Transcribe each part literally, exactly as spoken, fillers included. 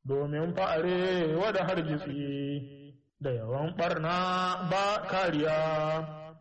domin fa'are wada hargitsi da yawan ɓarna ba kariya.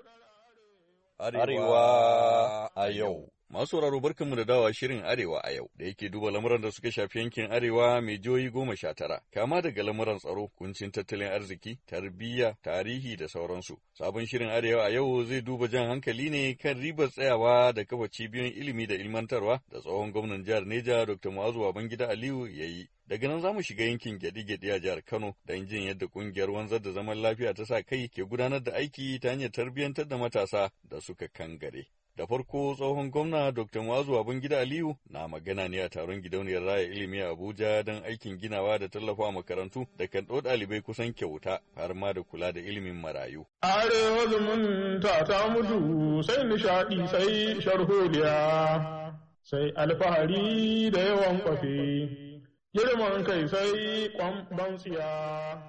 Arewa a yau. Masu sauraro barkanmu da dawa shirin Arewa a yau da yake duba lamuran da suka shafi yankin Arewa mai jihohi goma sha tara, kama daga lamuran tsaro, kuncin tattalin arziki, tarbiyya, tarihi da sauransu. Sabon shirin Arewa a yau zai duba jan hankali ne kan ribar tsayawa da kafa cibiyoyin ilimi da ilmantarwa da tsohon gwamnan jihar Neja Doctor Mu'azu Babangida Aliyu ya yi. Daga nan za mu shiga yankin Gyaɗi-Gyaɗi a jihar Kano don jin yadda ƙungiyar wanzar da zaman lafiya ta sa kai ke gudanar da aiki ta hanyar tarbiyyantar da matasa da suka kangare. Da farko tsohon gwamna Doctor Mu'azu Babangida Aliyu na magana ne a taron gidauniyar raya ilimi a Abuja don aikin ginawa da tallafa makarantu da kan ɗau ɗalibai kusan kyauta har ma da kula da ilimin marayu. Arewa zumunta ta mutu sai nishaɗi sai sharholiya sai alfahari da yawan kwafe. Girman kai sai kwamban tsiya.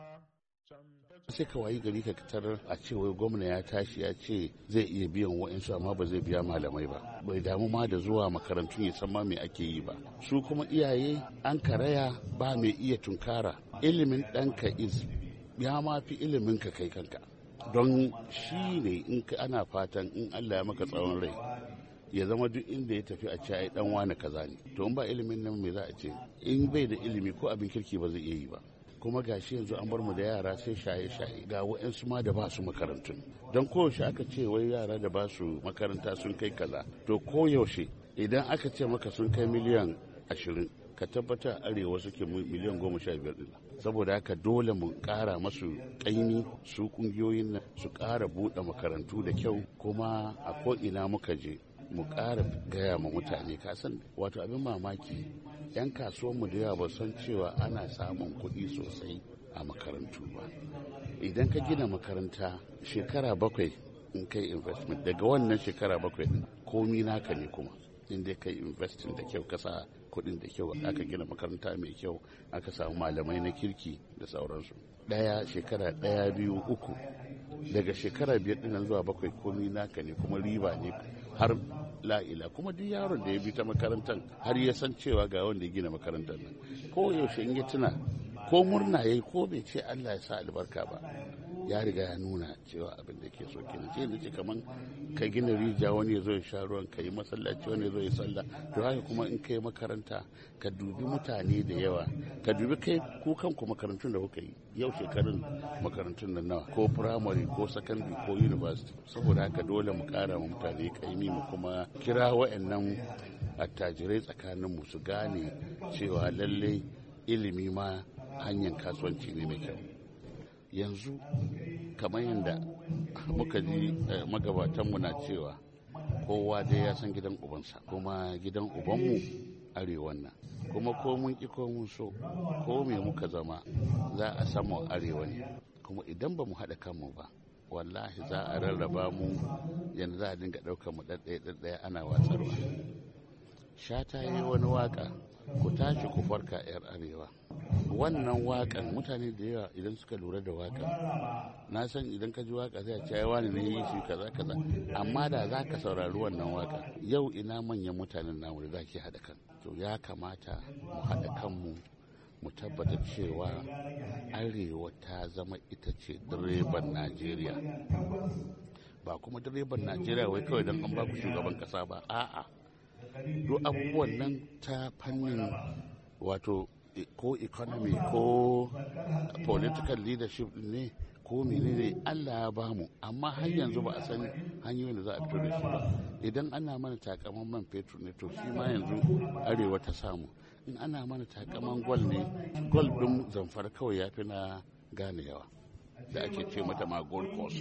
Sai ka wayi gari ka tarar a ce wai gwamna ya tashi ya ce zai iya biyan wa'insu amma ba zai biya malamai ba. Bai damu ma da zuwa makarantun ya san ma me ake yi ba. Su kuma iyaye an karaya ba mai iya tunkara. Ilimin ɗanka is ya ma fi ilimin ka kai kanka. Don shi ne in ana fatan in Allah ya maka tsawon rai ya zama duk inda ya tafi a ce ai dan wani kaza ne. To in ba ilimin nan me za a ce? In bai da ilimi ko abin kirki ba zai iya yi ba. Kuma gashi yanzu an bar mu da yara sai shaye-shaye ga wa'yansu ma da ba su makarantun don koyaushe aka ce wai yara da ba su makaranta sun kai kaza to koyaushe idan aka ce maka sun kai miliyan ashirin ka tabbata arewa suke miliyan goma sha biyar din saboda haka dole mu kara masu kaimi su kungiyoyin nan su kara buɗe makarantu da kyau kuma a ko ina muka je mu ƙara gaya ma mutane kasan wato abin mamaki 'yan kasuwanmu da yawa ba san cewa ana samun kuɗi sosai a makarantu ba idan ka gina makaranta shekara bakwai in kai investment daga wannan shekara bakwai din komi naka ne kuma in dai kai investin da kyau ka sa kuɗin da kyau aka gina makaranta mai kyau aka samu malamai na kirki da sauransu ɗaya shekara ɗaya biyu uku daga shekara biyar ɗin zuwa bakwai komi naka ne kuma riba ne har la'ila kuma duk yaron da ya bi ta makarantar har ya san cewa ga wanda ya gina makarantar nan ko yaushe in ya tuna ko murna yayi ko bai ce Allah ya sa albarka ba ya riga ya nuna cewa abin da ke so kenan ce ne ce kaman ka gina rija wani ya zo ya sha ruwan ka yi masallaci wani ya zo ya sallah to haka kuma in kai makaranta ka dubi mutane da yawa ka dubi kai ku kanku makarantun da kuka yi yau shekarun makarantun nan nawa ko primary ko secondary ko university saboda haka dole mu kara mu mutane kaimi mu kuma kira wa'annan attajirai tsakanin mu su gane cewa lalle ilimi ma hanyar kasuwanci ne mai kyau yanzu kamar yadda muka ji magabatanmu na cewa kowa dai ya san gidan ubansa kuma gidan ubanmu arewan nan kuma ko mun ki ko mun so ko me muka zama za a samu arewa ne kuma idan ba mu haɗa kanmu ba wallahi za a rarraba mu yanzu za a dinga ɗaukar mu ɗaɗɗaya ɗaɗɗaya ana watsarwa shata yi wani waka ku tashi ku farka 'yar arewa wannan wakan mutane da yawa idan suka lura da wakan na san idan ka ji waka zai ce ai wani ne yi shi kaza kaza amma da za ka saurari wannan waka yau ina manyan mutanen namu da zaki haɗa kan to ya kamata mu haɗa kanmu mu tabbata cewa arewa ta zama ita ce direban najeriya ba kuma direban najeriya wai kawai don an ba ku shugaban kasa ba a'a duk abubuwan nan ta fannin wato ko economy ko political leadership ne ko menene Allah ya bamu amma har yanzu ba a san hanyoyin da za a fito da shi ba idan ana mana takaman man fetur ne to shi ma yanzu arewa ta samu in ana mana takaman gwal ne gwal din zamfara kawai ya fi na gane yawa da ake ce mata ma gold coast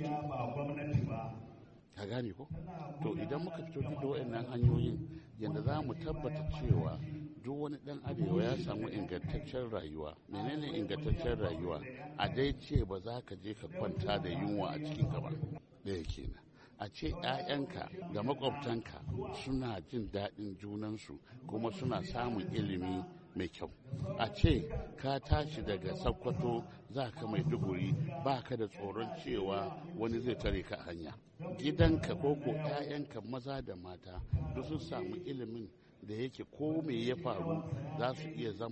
ka gane ko to idan muka fito duk da wayannan hanyoyin yanda za mu tabbata cewa duk wani dan arewa ya samu ingantaccen rayuwa menene ingantaccen rayuwa a dai ce ba za ka je ka kwanta da yunwa a cikin ka ba ɗaya kenan a ce 'ya'yanka da makwabtanka suna jin daɗin junansu kuma suna samun ilimi mai kyau a ce ka tashi daga Sokoto za ka Maiduguri ba ka da tsoron cewa wani zai tare ka hanya gidanka ko ko 'ya'yanka maza da mata duk sun samu ilimin da yake ko me ya faru za su iya zama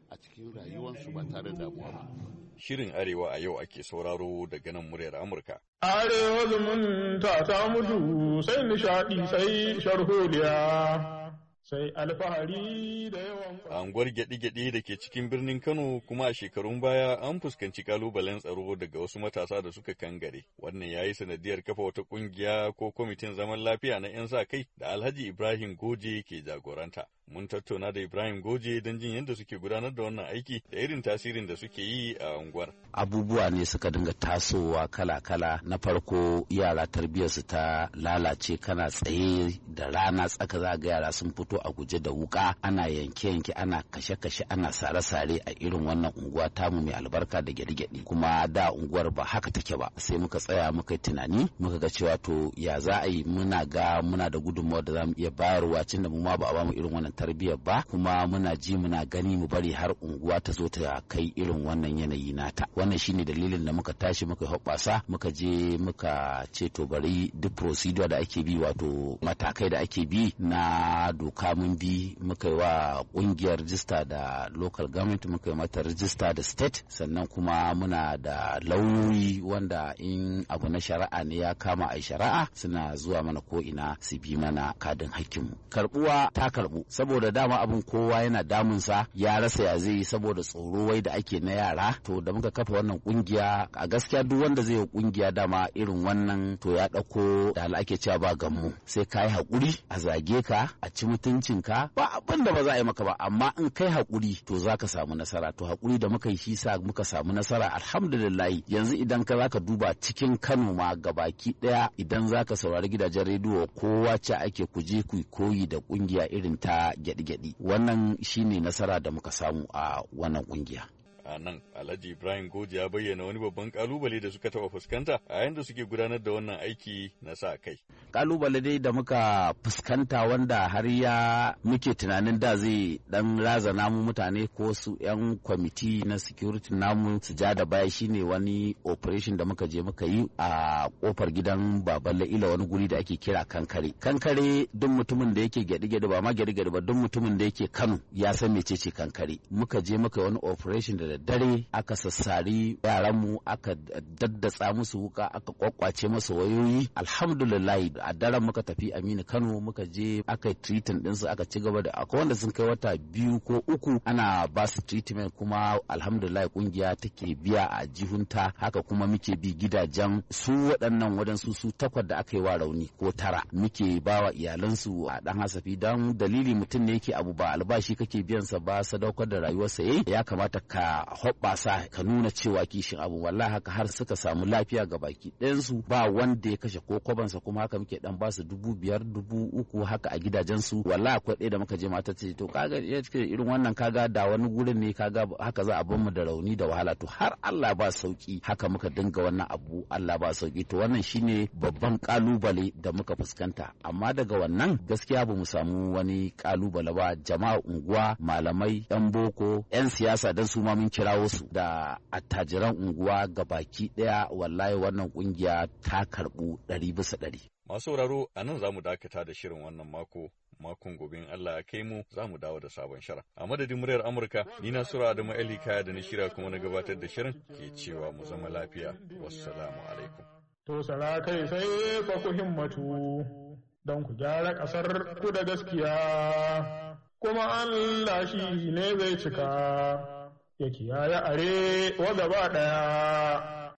a cikin rayuwarsu ba tare da damuwa ba. Shirin Arewa a yau ake sauraro daga nan muryar Amurka. Arewa zumunta ta mutu sai nishaɗi sai sharholiya. Sai alfahari da yawan a unguwar gyaɗi-gyaɗi da ke cikin birnin Kano kuma a shekarun baya an fuskanci kalubalen tsaro daga wasu matasa da suka kangare. Wannan ya yi sanadiyar kafa wata ƙungiya ko kwamitin zaman lafiya na 'yan sa kai da Alhaji Ibrahim Goje ke jagoranta. Mun tattauna da Ibrahim Goje don jin yadda suke gudanar da wannan aiki da irin tasirin da suke yi a unguwar. Abubuwa ne suka dinga tasowa kala-kala. Na farko yara tarbiyyarsu ta lalace, kana tsaye da rana tsaka za ga yara sun fito a guje da wuka, ana yanke-yanke, ana kashe-kashe, ana sare-sare a irin wannan unguwa tamu mai albarka da gyaɗi-gyaɗi. Kuma da unguwar ba haka take ba. Sai muka tsaya muka yi tunani muka ga cewa to ya za a yi, muna ga muna da gudunmawar da za mu iya bayarwa tun da mu ma ba a bamu irin wannan tarbiyyar ba, kuma muna ji muna gani mu bari har unguwa ta zo ta kai irin wannan yanayi nata. Wannan shine dalilin da muka tashi muka hoɓɓasa muka je muka ce to bari duk procedure da ake bi, wato matakai da ake bi na doka mun bi, muka yi wa kungiyar rijista da local government, muka yi mata rijista da state, sannan kuma muna da lauyoyi wanda in abu na shari'a ne ya kama a shari'a suna zuwa mana ko ina su bi mana kadin hakkinmu. Karbuwa ta karbu saboda dama abin kowa yana damunsa, ya rasa ya zai saboda tsoro wai da ake na yara. To da muka kafa wannan kungiya, a gaskiya duk wanda zai yi kungiya dama irin wannan to ya dauko da ake cewa ba gammu, sai ka yi hakuri a zage ka, a ci mutuncinka, ba abin da ba za a yi maka ba, amma in kai hakuri to za ka samu nasara. To hakuri da muka yi shi sa muka samu nasara, alhamdulillah. Yanzu idan ka zaka duba cikin Kano ma gabaki daya, idan zaka saurari gidajen rediyo kowa ce ake kuje ku koyi da kungiya irin ta gyaɗi-gyaɗi. Wannan shine nasara da muka samu a wannan kungiya. A nan Alhaji Ibrahim Goje ya bayyana wani babban kalubale da suka taɓa fuskanta a yayin da suke gudanar da wannan aiki na sa kai. Kalubale dai da muka fuskanta wanda har ya muke tunanin da zai dan razana mu mutane ko su yan kwamiti na security namu su ja da baya, shine wani operation da muka je muka yi a kofar gidan Baballe Ila, wani guri da ake kira Kankare. Kankare duk mutumin da yake gyaɗi-gyaɗi, ba ma gyaɗi-gyaɗi ba, duk mutumin da yake Kano ya san mecece Kankare. Muka je muka yi wani operation da dare aka sassari yaranmu, aka daddatsa musu wuka, aka kwakwace musu wayoyi. Alhamdulillah a daren muka tafi Aminu Kano, muka je aka yi treatment ɗinsu, aka ci gaba da akwai wanda sun kai wata biyu ko uku ana ba su treatment, kuma alhamdulillah kungiya take biya a jihunta. Haka kuma muke bi gidajen su waɗannan waɗansu su takwas da aka yi wa rauni ko tara, muke ba wa iyalansu a ɗan hasafi. Don dalili mutum ne yake abu ba albashi kake biyansa ba, sadaukar da rayuwarsa yayi, ya kamata ka hoɓɓasa ka nuna cewa kishin abu. Wallahi haka har suka samu lafiya ga baki ɗayansu, ba wanda ya kashe ko kwabansa. Kuma haka muke dan basu dubu biyar dubu uku haka a gidajensu. Wallahi akwai ɗaya da muka je mata ce to kaga irin wannan, kaga da wani gurin ne kaga haka za a bar mu da rauni da wahala. To har Allah ba sauki, haka muka dinga wannan abu, Allah ba sauki. To wannan shine babban kalubale da muka fuskanta, amma daga wannan gaskiya ba mu samu wani kalubale ba. Jama'a unguwa, malamai, yan boko, yan siyasa, dan su ma mun kirawo su da attajiran unguwa gabaki daya. Wallahi wannan kungiya ta karbu ɗari bisa ɗari. Masu sauraro, a nan za mu dakata da shirin wannan mako. Makon gobe in Allah ya kai mu za mu dawo da sabon shirin. A madadin muryar Amurka, ni na Sura Adamu Ali Kaya da na shirya kuma na gabatar da shirin ke cewa mu zama lafiya. Wassalamu alaikum. To sala kai sai fa ku himmatu don ku gyara ƙasar ku da gaskiya, kuma Allah shi ne zai cika. Ya kiyaye are wa gaba ɗaya,